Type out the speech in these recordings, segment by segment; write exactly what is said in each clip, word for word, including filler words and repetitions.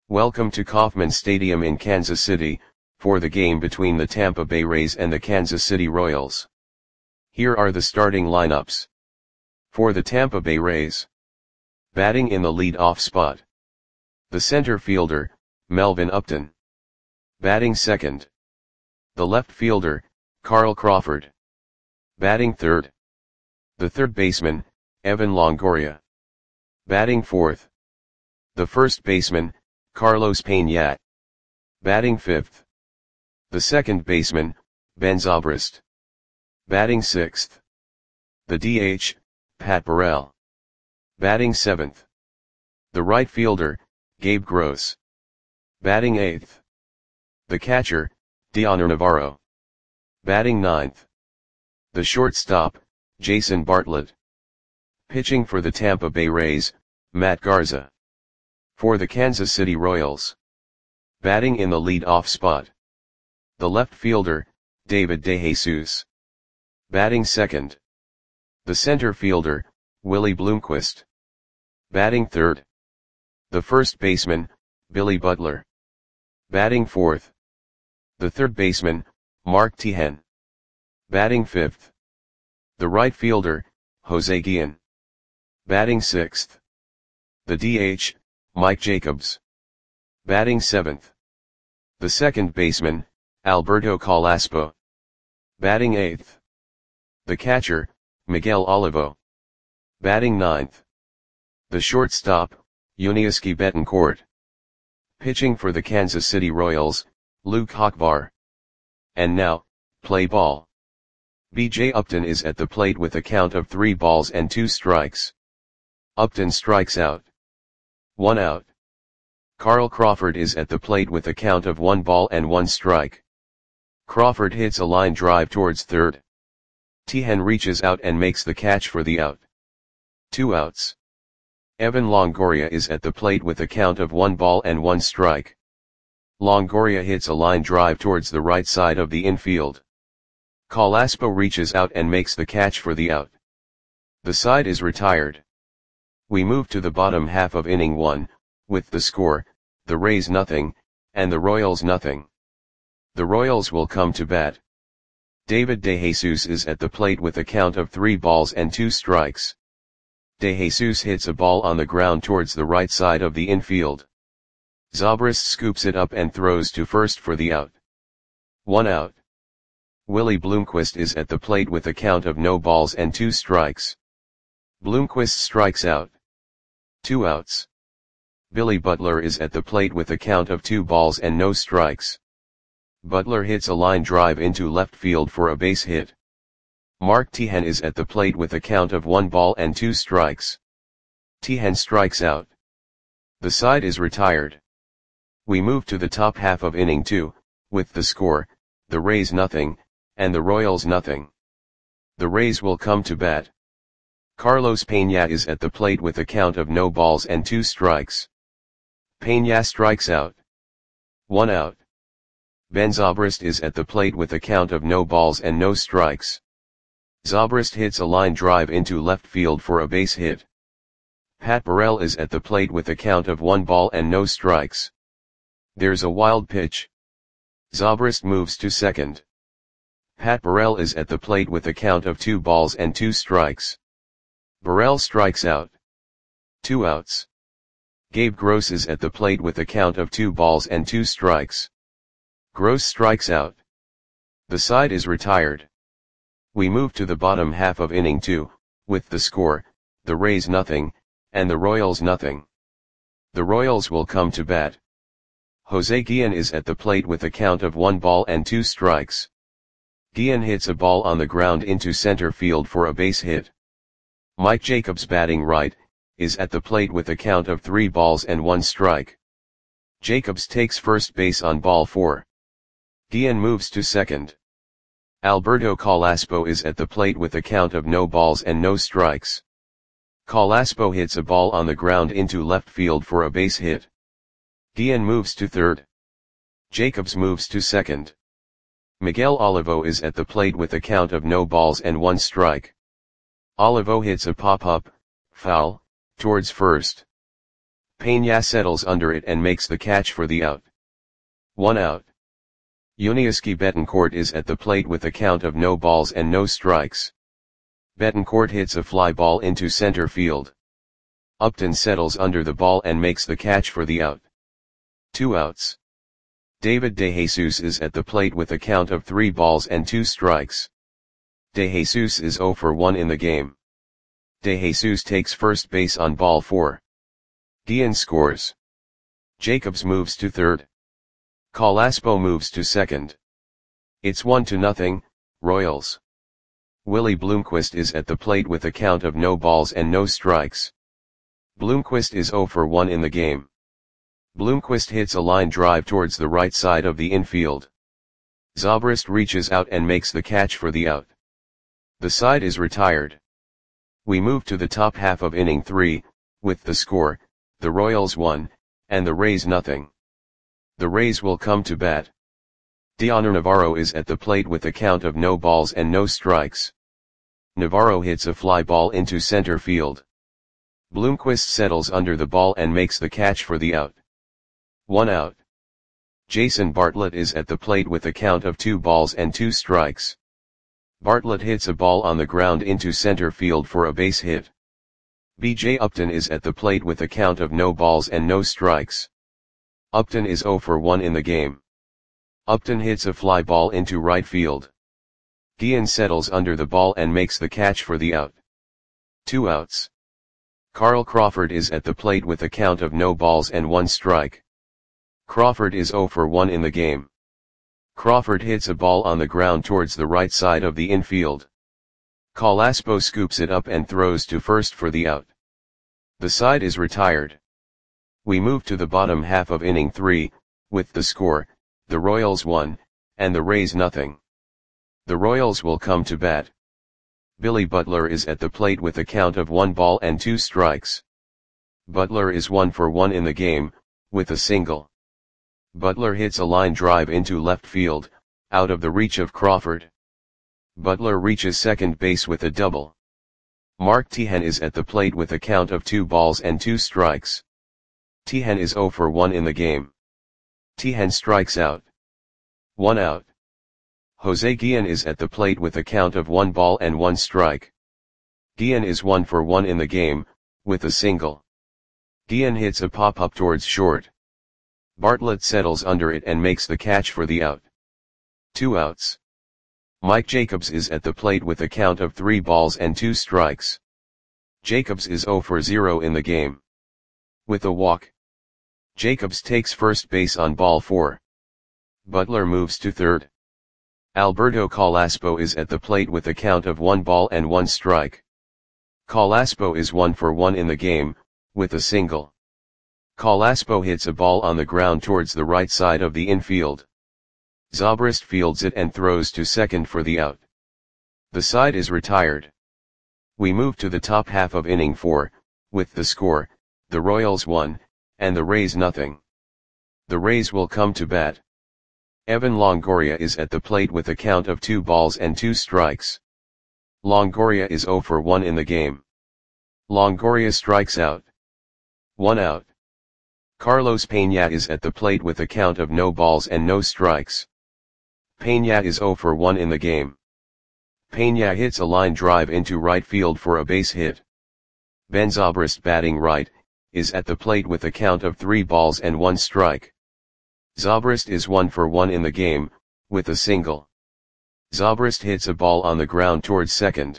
Welcome to Kauffman Stadium in Kansas City, for the game between the Tampa Bay Rays and the Kansas City Royals. Here are the starting lineups. For the Tampa Bay Rays. Batting in the lead-off spot. The center fielder, Melvin Upton. Batting second. The left fielder, Carl Crawford. Batting third. The third baseman, Evan Longoria. Batting fourth. The first baseman, Carlos Pena. Batting fifth. The second baseman, Ben Zobrist. Batting sixth. The D H, Pat Burrell. Batting seventh. The right fielder, Gabe Gross. Batting eighth. The catcher, Dioner Navarro. Batting ninth. The shortstop, Jason Bartlett. Pitching for the Tampa Bay Rays, Matt Garza. For the Kansas City Royals. Batting in the lead-off spot. The left fielder, David DeJesus. Batting second. The center fielder, Willie Bloomquist. Batting third. The first baseman, Billy Butler. Batting fourth. The third baseman, Mark Teahen. Batting fifth. The right fielder, Jose Guillen. Batting sixth. The D H, Mike Jacobs. Batting seventh. The second baseman, Alberto Carrasco. Batting eighth. The catcher, Miguel Olivo. Batting ninth. The shortstop, Yuniesky Betancourt. Pitching for the Kansas City Royals, Luke Hochvar. And now, play ball. B J Upton is at the plate with a count of three balls and two strikes. Upton strikes out. One out. Carl Crawford is at the plate with a count of one ball and one strike. Crawford hits a line drive towards third. Teahen reaches out and makes the catch for the out. Two outs. Evan Longoria is at the plate with a count of one ball and one strike. Longoria hits a line drive towards the right side of the infield. Carrasco reaches out and makes the catch for the out. The side is retired. We move to the bottom half of inning one, with the score, the Rays nothing, and the Royals nothing. The Royals will come to bat. David DeJesus is at the plate with a count of three balls and two strikes. DeJesus hits a ball on the ground towards the right side of the infield. Zobrist scoops it up and throws to first for the out. One out. Willie Bloomquist is at the plate with a count of no balls and two strikes. Bloomquist strikes out. Two outs. Billy Butler is at the plate with a count of two balls and no strikes. Butler hits a line drive into left field for a base hit. Mark Teahen is at the plate with a count of one ball and two strikes. Teahen strikes out. The side is retired. We move to the top half of inning two, with the score, the Rays nothing, and the Royals nothing. The Rays will come to bat. Carlos Pena is at the plate with a count of no balls and two strikes. Pena strikes out. One out. Ben Zobrist is at the plate with a count of no balls and no strikes. Zobrist hits a line drive into left field for a base hit. Pat Burrell is at the plate with a count of one ball and no strikes. There's a wild pitch. Zobrist moves to second. Pat Burrell is at the plate with a count of two balls and two strikes. Burrell strikes out. Two outs. Gabe Gross is at the plate with a count of two balls and two strikes. Gross strikes out. The side is retired. We move to the bottom half of inning two, with the score, the Rays nothing, and the Royals nothing. The Royals will come to bat. Jose Guillen is at the plate with a count of one ball and two strikes. Guillen hits a ball on the ground into center field for a base hit. Mike Jacobs, batting right, is at the plate with a count of three balls and one strike. Jacobs takes first base on ball four. Guillen moves to second. Alberto Carrasco is at the plate with a count of no balls and no strikes. Carrasco hits a ball on the ground into left field for a base hit. Guillen moves to third. Jacobs moves to second. Miguel Olivo is at the plate with a count of no balls and one strike. Olivo hits a pop-up, foul, towards first. Peña settles under it and makes the catch for the out. One out. Yuniesky Betancourt is at the plate with a count of no balls and no strikes. Betancourt hits a fly ball into center field. Upton settles under the ball and makes the catch for the out. Two outs. David DeJesus is at the plate with a count of three balls and two strikes. DeJesus is zero for one in the game. DeJesus takes first base on ball four. Guillen scores. Jacobs moves to third. Calaspo moves to second. It's one to nothing, Royals. Willie Bloomquist is at the plate with a count of no balls and no strikes. Bloomquist is zero for one in the game. Bloomquist hits a line drive towards the right side of the infield. Zobrist reaches out and makes the catch for the out. The side is retired. We move to the top half of inning three, with the score, the Royals one, and the Rays nothing. The Rays will come to bat. Dioner Navarro is at the plate with a count of no balls and no strikes. Navarro hits a fly ball into center field. Bloomquist settles under the ball and makes the catch for the out. One out. Jason Bartlett is at the plate with a count of two balls and two strikes. Bartlett hits a ball on the ground into center field for a base hit. B J Upton is at the plate with a count of no balls and no strikes. Upton is zero for one in the game. Upton hits a fly ball into right field. Guillen settles under the ball and makes the catch for the out. Two outs. Carl Crawford is at the plate with a count of no balls and one strike. Crawford is zero for one in the game. Crawford hits a ball on the ground towards the right side of the infield. Calaspo scoops it up and throws to first for the out. The side is retired. We move to the bottom half of inning three, with the score, the Royals one, and the Rays nothing. The Royals will come to bat. Billy Butler is at the plate with a count of one ball and two strikes. Butler is one for one in the game, with a single. Butler hits a line drive into left field, out of the reach of Crawford. Butler reaches second base with a double. Mark Teahen is at the plate with a count of two balls and two strikes. Teahen is zero for one in the game. Teahen strikes out. One out. Jose Guillen is at the plate with a count of one ball and one strike. Guillen is one for one in the game, with a single. Guillen hits a pop-up towards short. Bartlett settles under it and makes the catch for the out. Two outs. Mike Jacobs is at the plate with a count of three balls and two strikes. Jacobs is zero for zero in the game. With a walk. Jacobs takes first base on ball four. Butler moves to third. Alberto Calaspo is at the plate with a count of one ball and one strike. Calaspo is one for one in the game, with a single. Calaspo hits a ball on the ground towards the right side of the infield. Zobrist fields it and throws to second for the out. The side is retired. We move to the top half of inning four, with the score, the Royals one, and the Rays nothing. The Rays will come to bat. Evan Longoria is at the plate with a count of two balls and two strikes. Longoria is zero for one in the game. Longoria strikes out. One out. Carlos Peña is at the plate with a count of no balls and no strikes. Peña is zero for one in the game. Peña hits a line drive into right field for a base hit. Ben Zobrist, batting right, is at the plate with a count of three balls and one strike. Zobrist is one for one in the game, with a single. Zobrist hits a ball on the ground towards second.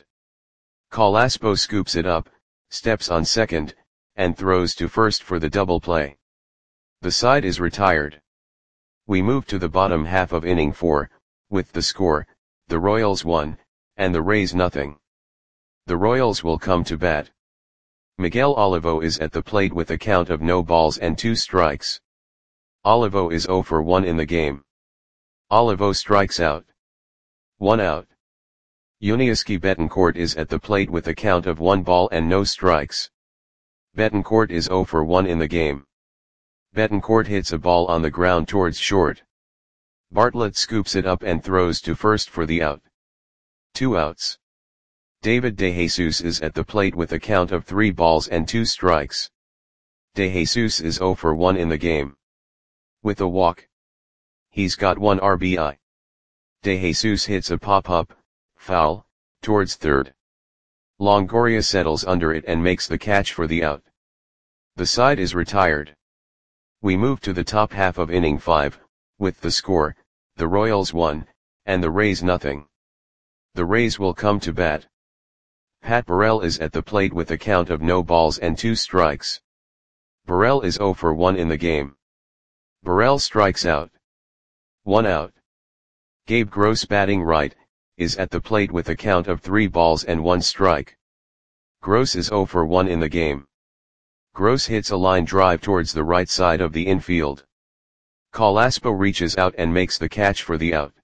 Calaspo scoops it up, steps on second, and throws to first for the double play. The side is retired. We move to the bottom half of inning four, with the score, the Royals one, and the Rays nothing. The Royals will come to bat. Miguel Olivo is at the plate with a count of no balls and two strikes. Olivo is zero for one in the game. Olivo strikes out. One out. Yuniesky Betancourt is at the plate with a count of one ball and no strikes. Betancourt is zero for one in the game. Betancourt hits a ball on the ground towards short. Bartlett scoops it up and throws to first for the out. Two outs. David DeJesus is at the plate with a count of three balls and two strikes. De Jesus is zero for one in the game. With a walk. He's got one R B I. De Jesus hits a pop-up, foul, towards third. Longoria settles under it and makes the catch for the out. The side is retired. We move to the top half of inning five, with the score, the Royals one, and the Rays nothing. The Rays will come to bat. Pat Burrell is at the plate with a count of no balls and two strikes. Burrell is zero for one in the game. Burrell strikes out. One out. Gabe Gross, batting right, is at the plate with a count of three balls and one strike. Gross is zero for one in the game. Gross hits a line drive towards the right side of the infield. Carrasco reaches out and makes the catch for the out.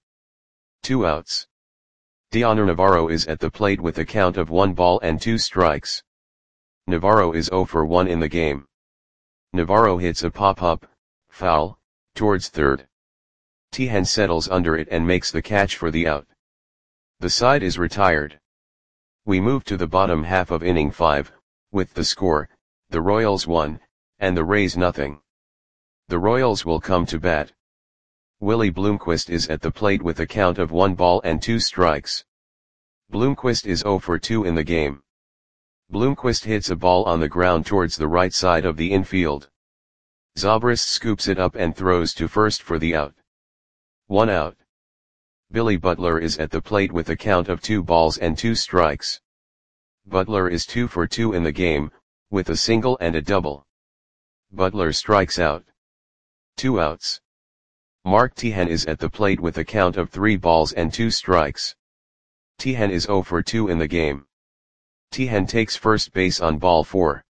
Two outs. Dioner Navarro is at the plate with a count of one ball and two strikes. Navarro is zero for one in the game. Navarro hits a pop-up, foul, towards third. Tejan settles under it and makes the catch for the out. The side is retired. We move to the bottom half of inning five, with the score, the Royals one, and the Rays nothing. The Royals will come to bat. Willie Bloomquist is at the plate with a count of one ball and two strikes. Bloomquist is zero for two in the game. Bloomquist hits a ball on the ground towards the right side of the infield. Zobrist scoops it up and throws to first for the out. One out. Billy Butler is at the plate with a count of two balls and two strikes. Butler is two for two in the game, with a single and a double. Butler strikes out. Two outs. Mark Tejan is at the plate with a count of three balls and two strikes. Tejan is zero for two in the game. Tejan takes first base on ball four.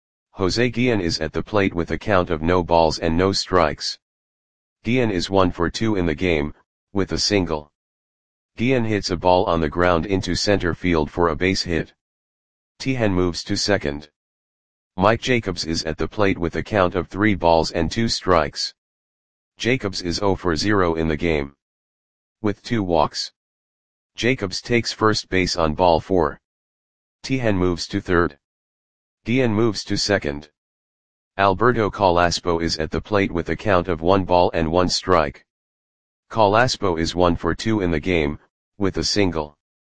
Jose Guillen is at the plate with a count of no balls and no strikes. Guillen is one for two in the game, with a single. Guillen hits a ball on the ground into center field for a base hit. Tejan moves to second. Mike Jacobs is at the plate with a count of three balls and two strikes. Jacobs is zero for zero in the game. With two walks. Jacobs takes first base on ball four. Tejan moves to third. Guillen moves to second. Alberto Carrasco is at the plate with a count of one ball and one strike. Carrasco is one for two in the game, with a single.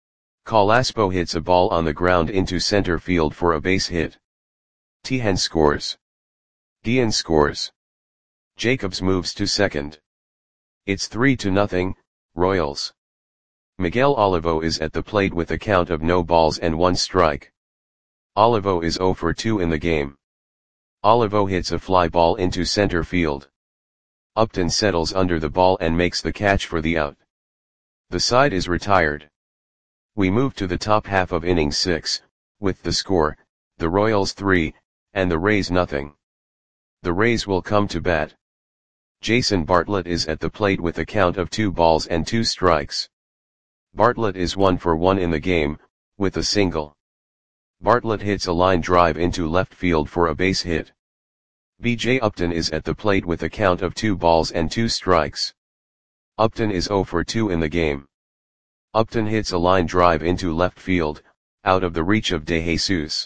Carrasco hits a ball on the ground into center field for a base hit. Tejan scores. Guillen scores. Jacobs moves to second. It's three to nothing, Royals. Miguel Olivo is at the plate with a count of no balls and one strike. Olivo is zero for two in the game. Olivo hits a fly ball into center field. Upton settles under the ball and makes the catch for the out. The side is retired. We move to the top half of inning six, with the score, the Royals three, and the Rays nothing. The Rays will come to bat. Jason Bartlett is at the plate with a count of two balls and two strikes. Bartlett is one for one in the game, with a single. Bartlett hits a line drive into left field for a base hit. B J Upton is at the plate with a count of two balls and two strikes. Upton is zero for two in the game. Upton hits a line drive into left field, out of the reach of De Jesus.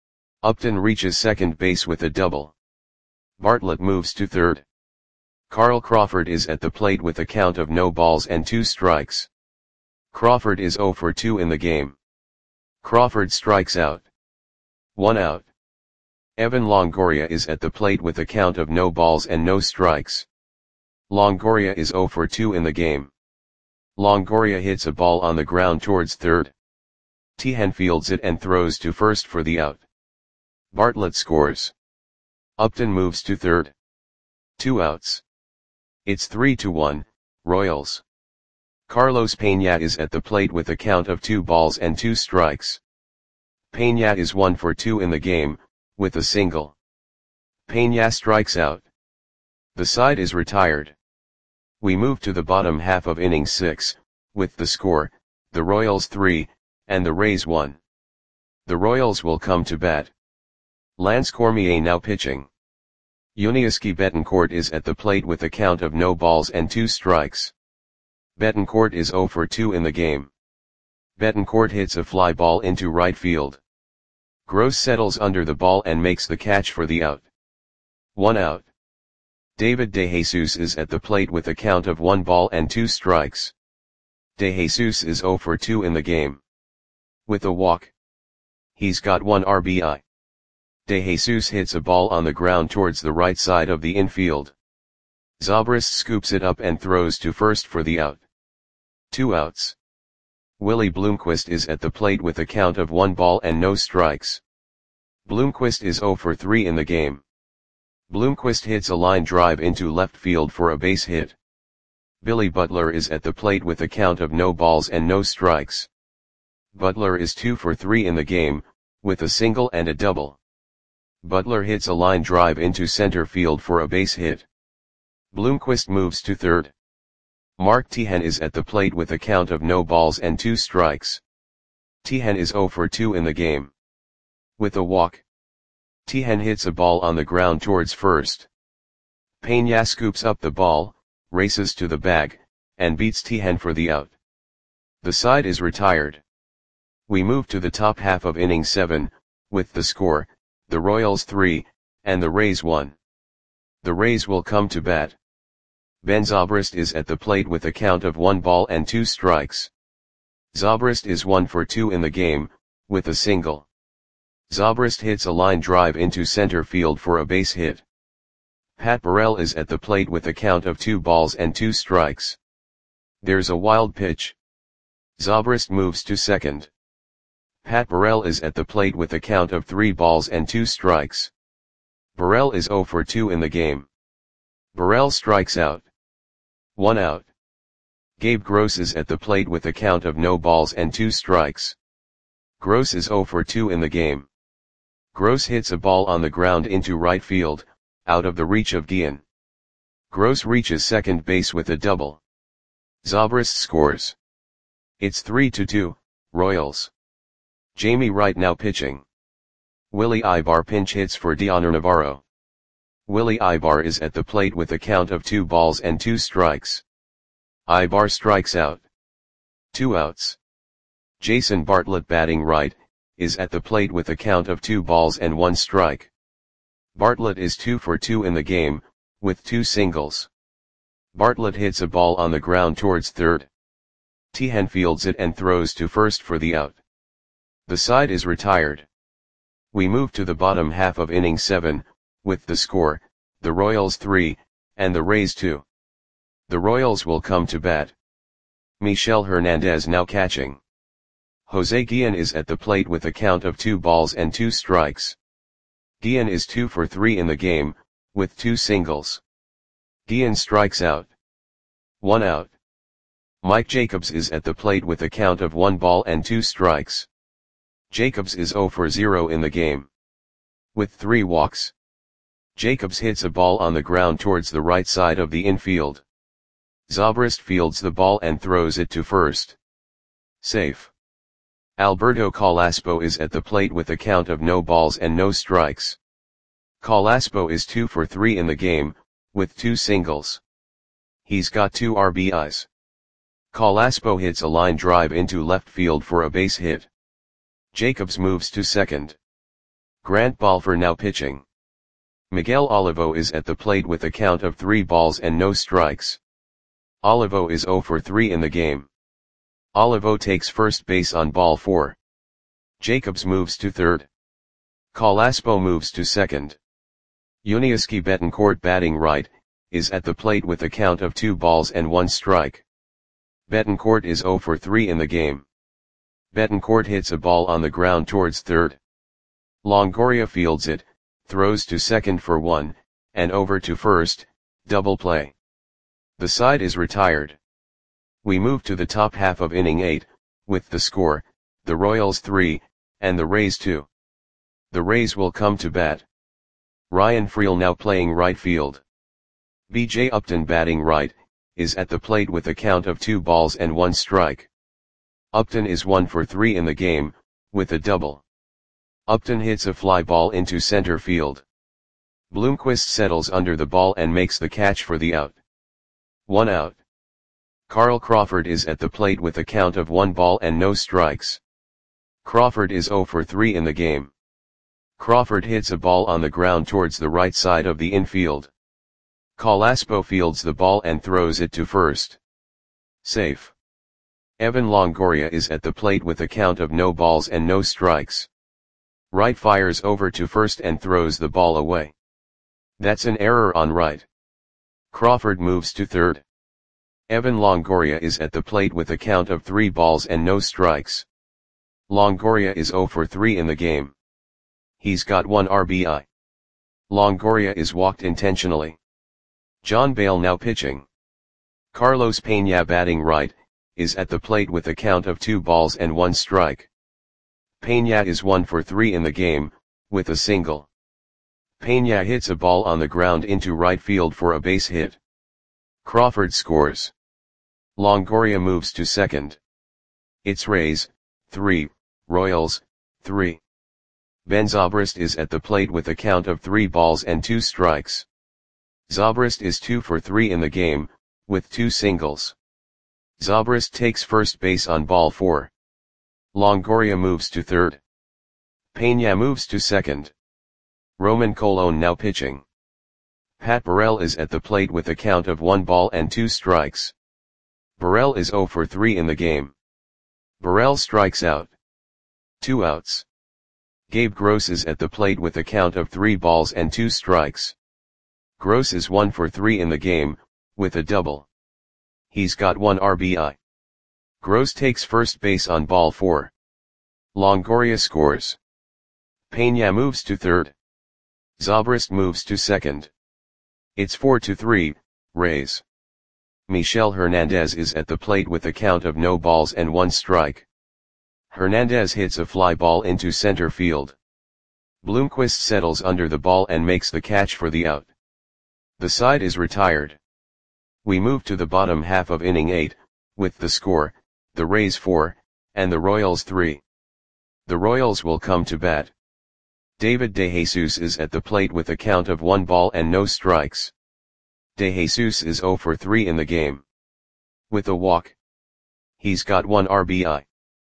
Upton reaches second base with a double. Bartlett moves to third. Carl Crawford is at the plate with a count of no balls and two strikes. Crawford is zero for two in the game. Crawford strikes out. One out. Evan Longoria is at the plate with a count of no balls and no strikes. Longoria is zero for two in the game. Longoria hits a ball on the ground towards third. Tejan fields it and throws to first for the out. Bartlett scores. Upton moves to third. Two outs. It's three to one, Royals. Carlos Peña is at the plate with a count of two balls and two strikes. Peña is one for two in the game, with a single. Peña strikes out. The side is retired. We move to the bottom half of inning six, with the score, the Royals three, and the Rays one. The Royals will come to bat. Lance Cormier now pitching. Yuniesky Betancourt is at the plate with a count of no balls and two strikes. Betancourt is zero for two in the game. Betancourt hits a fly ball into right field. Gross settles under the ball and makes the catch for the out. one out. David De Jesus is at the plate with a count of one ball and two strikes. De Jesus is zero for two in the game. With a walk. He's got one R B I. De Jesus hits a ball on the ground towards the right side of the infield. Zobrist scoops it up and throws to first for the out. Two outs. Willie Bloomquist is at the plate with a count of one ball and no strikes. Bloomquist is zero for three in the game. Bloomquist hits a line drive into left field for a base hit. Billy Butler is at the plate with a count of no balls and no strikes. Butler is two for three in the game, with a single and a double. Butler hits a line drive into center field for a base hit. Bloomquist moves to third. Mark Teahen is at the plate with a count of no balls and two strikes. Teahen is zero for two in the game. With a walk. Teahen hits a ball on the ground towards first. Peña scoops up the ball, races to the bag, and beats Teahen for the out. The side is retired. We move to the top half of inning seven, with the score, the Royals three, and the Rays one. The Rays will come to bat. Ben Zobrist is at the plate with a count of one ball and two strikes. Zobrist is one for two in the game, with a single. Zobrist hits a line drive into center field for a base hit. Pat Burrell is at the plate with a count of two balls and two strikes. There's a wild pitch. Zobrist moves to second. Pat Burrell is at the plate with a count of three balls and two strikes. Burrell is zero for two in the game. Burrell strikes out. One out. Gabe Gross is at the plate with a count of no balls and two strikes. Gross is zero for two in the game. Gross hits a ball on the ground into right field, out of the reach of Guillen. Gross reaches second base with a double. Zobrist scores. It's three to two, Royals. Jamie Wright now pitching. Willie Ibar pinch hits for Dioner Navarro. Willie Ibar is at the plate with a count of two balls and two strikes. Ibar strikes out. Two outs. Jason Bartlett batting right, is at the plate with a count of two balls and one strike. Bartlett is two for two in the game, with two singles. Bartlett hits a ball on the ground towards third. Teahen fields it and throws to first for the out. The side is retired. We move to the bottom half of inning seven, with the score, the Royals three, and the Rays two. The Royals will come to bat. Michel Hernandez now catching. Jose Guillen is at the plate with a count of two balls and two strikes. Guillen is two for three in the game, with two singles. Guillen strikes out. One out. Mike Jacobs is at the plate with a count of one ball and two strikes. Jacobs is zero for zero in the game. With three walks. Jacobs hits a ball on the ground towards the right side of the infield. Zobrist fields the ball and throws it to first. Safe. Alberto Calaspo is at the plate with a count of no balls and no strikes. Calaspo is two for three in the game, with two singles. He's got two R B Is. Calaspo hits a line drive into left field for a base hit. Jacobs moves to second. Grant Balfour now pitching. Miguel Olivo is at the plate with a count of three balls and no strikes. Olivo is zero for three in the game. Olivo takes first base on ball four. Jacobs moves to third. Calaspo moves to second. Yuniesky Betancourt batting right, is at the plate with a count of two balls and one strike. Betancourt is zero for three in the game. Betancourt hits a ball on the ground towards third. Longoria fields it, throws to second for one, and over to first, double play. The side is retired. We move to the top half of inning eight, with the score, the Royals three, and the Rays two. The Rays will come to bat. Ryan Freel now playing right field. B J Upton batting right, is at the plate with a count of two balls and one strike. Upton is one for three in the game, with a double. Upton hits a fly ball into center field. Bloomquist settles under the ball and makes the catch for the out. One out. Carl Crawford is at the plate with a count of one ball and no strikes. Crawford is zero for three in the game. Crawford hits a ball on the ground towards the right side of the infield. Calaspo fields the ball and throws it to first. Safe. Evan Longoria is at the plate with a count of no balls and no strikes. Wright fires over to first and throws the ball away. That's an error on right. Crawford moves to third. Evan Longoria is at the plate with a count of three balls and no strikes. Longoria is zero for three in the game. He's got one R B I. Longoria is walked intentionally. John Bale now pitching. Carlos Peña batting right, is at the plate with a count of two balls and one strike. Peña is one for three in the game, with a single. Peña hits a ball on the ground into right field for a base hit. Crawford scores. Longoria moves to second. It's Rays, three, Royals, three. Ben Zobrist is at the plate with a count of three balls and two strikes. Zobrist is two for three in the game, with two singles. Zobrist takes first base on ball four. Longoria moves to third. Peña moves to second. Roman Colon now pitching. Pat Burrell is at the plate with a count of one ball and two strikes. Burrell is zero for three in the game. Burrell strikes out. Two outs. Gabe Gross is at the plate with a count of three balls and two strikes. Gross is one for three in the game, with a double. He's got one R B I. Gross takes first base on ball four. Longoria scores. Peña moves to third. Zobrist moves to second. It's four to three, Rays. Michel Hernandez is at the plate with a count of no balls and one strike. Hernandez hits a fly ball into center field. Bloomquist settles under the ball and makes the catch for the out. The side is retired. We move to the bottom half of inning eight, with the score, the Rays four, and the Royals three. The Royals will come to bat. David DeJesus is at the plate with a count of one ball and no strikes. DeJesus is zero for three in the game. With a walk. He's got one R B I.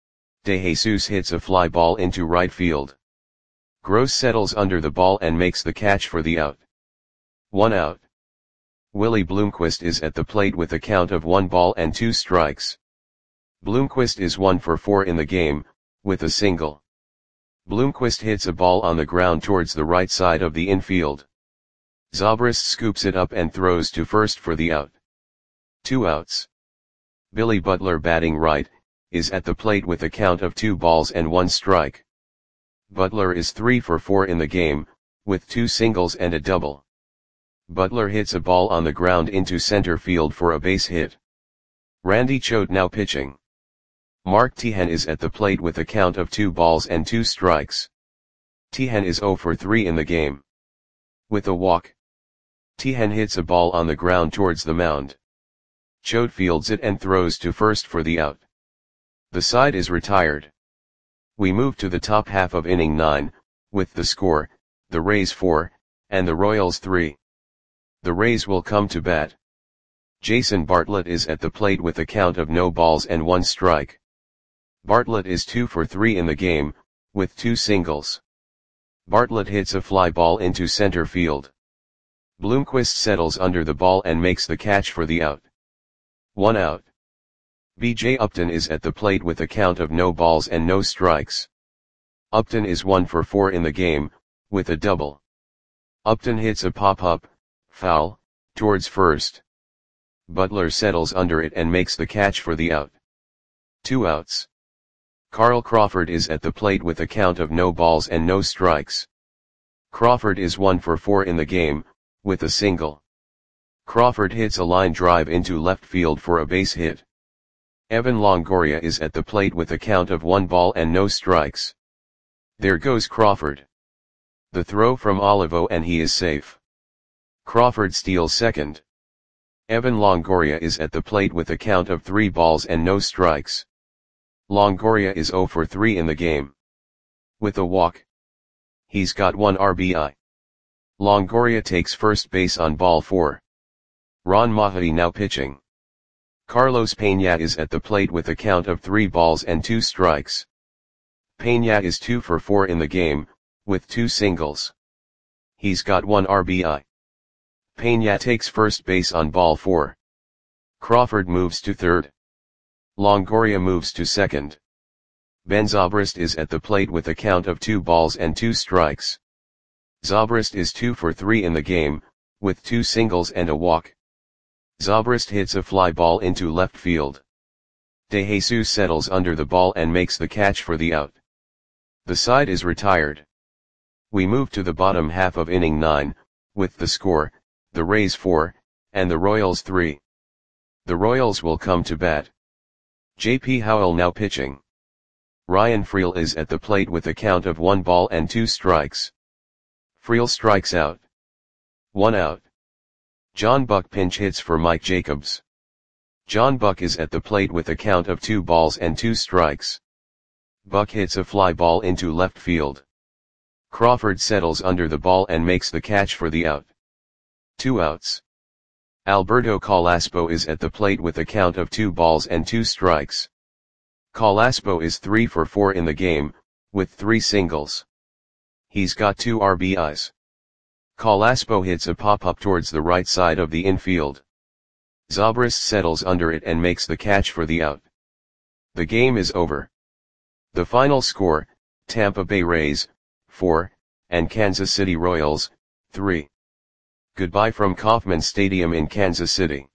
DeJesus hits a fly ball into right field. Gross settles under the ball and makes the catch for the out. One out. Willie Bloomquist is at the plate with a count of one ball and two strikes. Bloomquist is one for four in the game, with a single. Bloomquist hits a ball on the ground towards the right side of the infield. Zobrist scoops it up and throws to first for the out. Two outs. Billy Butler batting right, is at the plate with a count of two balls and one strike. Butler is three for four in the game, with two singles and a double. Butler hits a ball on the ground into center field for a base hit. Randy Choate now pitching. Mark Teahen is at the plate with a count of two balls and two strikes. Teahen is zero for three in the game. With a walk. Teahen hits a ball on the ground towards the mound. Choate fields it and throws to first for the out. The side is retired. We move to the top half of inning nine, with the score, the Rays four, and the Royals three. The Rays will come to bat. Jason Bartlett is at the plate with a count of no balls and one strike. Bartlett is two for three in the game, with two singles. Bartlett hits a fly ball into center field. Bloomquist settles under the ball and makes the catch for the out. One out. B J Upton is at the plate with a count of no balls and no strikes. Upton is one for four in the game, with a double. Upton hits a pop-up, foul, towards first. Butler settles under it and makes the catch for the out. Two outs. Carl Crawford is at the plate with a count of no balls and no strikes. Crawford is one for four in the game, with a single. Crawford hits a line drive into left field for a base hit. Evan Longoria is at the plate with a count of one ball and no strikes. There goes Crawford. The throw from Olivo and he is safe. Crawford steals second. Evan Longoria is at the plate with a count of three balls and no strikes. Longoria is zero for three in the game. With a walk. He's got one R B I. Longoria takes first base on ball four. Ron Mahdi now pitching. Carlos Peña is at the plate with a count of three balls and two strikes. Peña is two for four in the game, with two singles. He's got one R B I. Peña takes first base on ball four. Crawford moves to third. Longoria moves to second. Ben Zobrist is at the plate with a count of two balls and two strikes. Zobrist is two for three in the game, with two singles and a walk. Zobrist hits a fly ball into left field. De Jesus settles under the ball and makes the catch for the out. The side is retired. We move to the bottom half of inning nine, with the score, the Rays four, and the Royals three. The Royals will come to bat. J P Howell now pitching. Ryan Freel is at the plate with a count of one ball and two strikes. Freel strikes out. One out. John Buck pinch hits for Mike Jacobs. John Buck is at the plate with a count of two balls and two strikes. Buck hits a fly ball into left field. Crawford settles under the ball and makes the catch for the out. Two outs. Alberto Calaspo is at the plate with a count of two balls and two strikes. Calaspo is three for four in the game, with three singles. He's got two R B Is. Calaspo hits a pop-up towards the right side of the infield. Zobrist settles under it and makes the catch for the out. The game is over. The final score, Tampa Bay Rays, four, and Kansas City Royals, three. Goodbye from Kauffman Stadium in Kansas City.